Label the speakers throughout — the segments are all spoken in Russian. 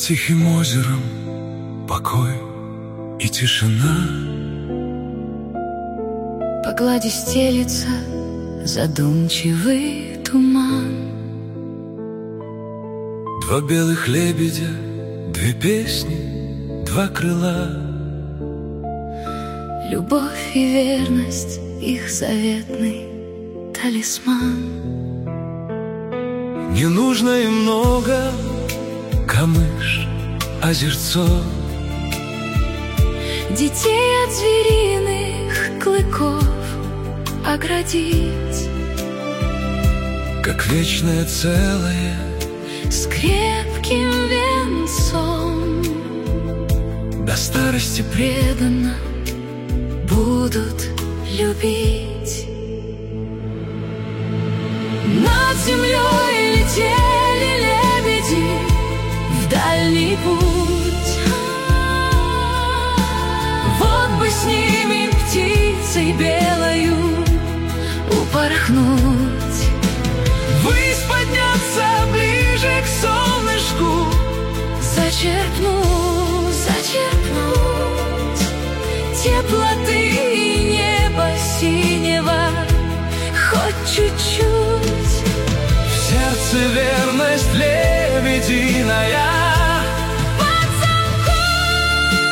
Speaker 1: тихим озером покой и тишина.
Speaker 2: По глади стелится задумчивый туман.
Speaker 1: Два белых лебедя, две песни, два крыла.
Speaker 2: Любовь и верность — их заветный талисман.
Speaker 1: Не нужно и много, камыш, озерцо.
Speaker 2: Детей от звериных клыков оградить,
Speaker 1: как вечное целое,
Speaker 2: с крепким венцом.
Speaker 1: до старости
Speaker 2: Преданно будут любить. Над землей летели лебеди в дальний путь. Вот бы с ними птицей белою упорхнуть,
Speaker 1: ввысь подняться ближе к солнышку,
Speaker 2: зачерпнуть, зачерпнуть теплоты и неба синего хоть чуть-чуть.
Speaker 1: в сердце верность лебединая,
Speaker 2: Под замком,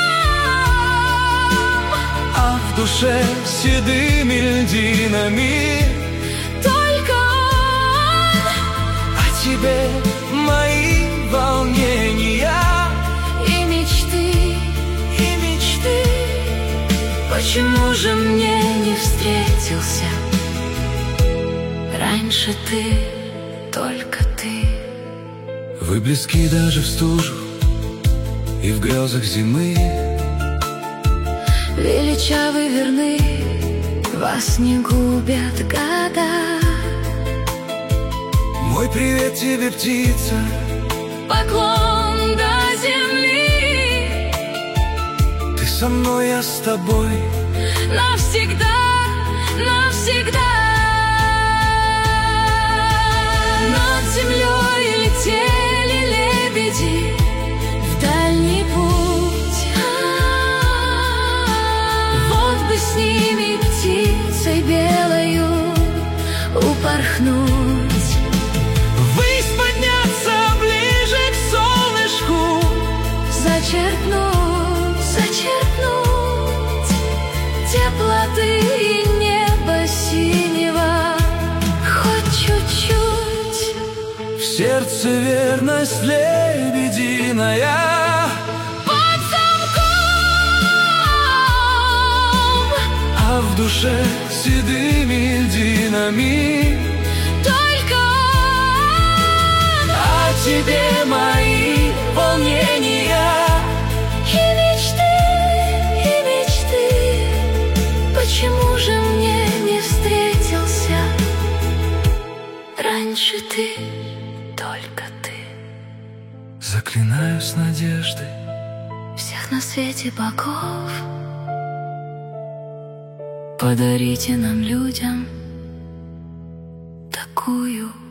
Speaker 1: а в душе седыми льдинами
Speaker 2: только он
Speaker 1: о тебе мои волнения
Speaker 2: и мечты,
Speaker 1: и мечты.
Speaker 2: Почему же мне не встретился раньше ты, только ты?
Speaker 1: Вы близки даже в стужу и в грезах зимы.
Speaker 2: Величавы верны, вас не губят года.
Speaker 1: Мой привет тебе, птица,
Speaker 2: Поклон до земли,
Speaker 1: ты со мной, я с тобой.
Speaker 2: навсегда, навсегда. Над землей летели лебеди в дальний путь. Вот бы с ними птицей белою упорхнуть,
Speaker 1: Ввысь подняться ближе к солнышку,
Speaker 2: зачерпнуть, зачерпнуть теплоты и неба синего хоть чуть-чуть.
Speaker 1: в сердце верность лебединая,
Speaker 2: Под замком,
Speaker 1: а в душе седыми льдинами
Speaker 2: только он
Speaker 1: о тебе мои волнения
Speaker 2: и мечты, и мечты. Почему же мне не встретился раньше ты, только ты?
Speaker 1: заклинаю с надеждой.
Speaker 2: Всех на свете богов подарите нам, людям, такую